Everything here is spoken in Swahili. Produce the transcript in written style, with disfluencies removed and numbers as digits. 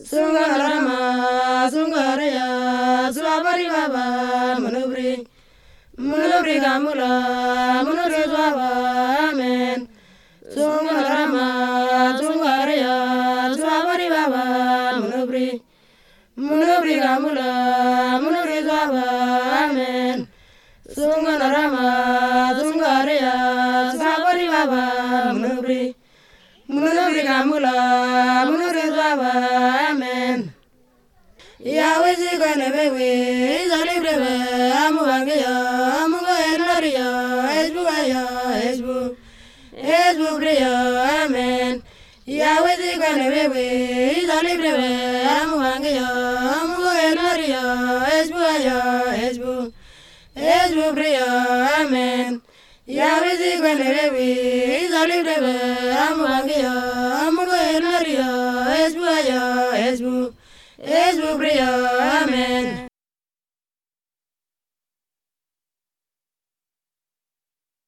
Sungarama, Sungaraya, Swabari Baba, Munubri Gamula, Munubri Baba, Amen. Sungarama, Sungaraya, Swabari Baba, Munubri Gamula, Munubri Baba, Amen. Sungarama, Sungaraya, Swabari Baba, Munubri Gamula, Munubri Baba, Amen. Yahweh is gonna be with the libre, Amugaya, Amugaria, Esbugaya, Amen. Yahweh is gonna be with the libre, Amugaya, Amugaria, Esbugaya, Amen. Yahweh is gonna be with the libre, Amugaya, Amugaria, Esbugaya, Amen.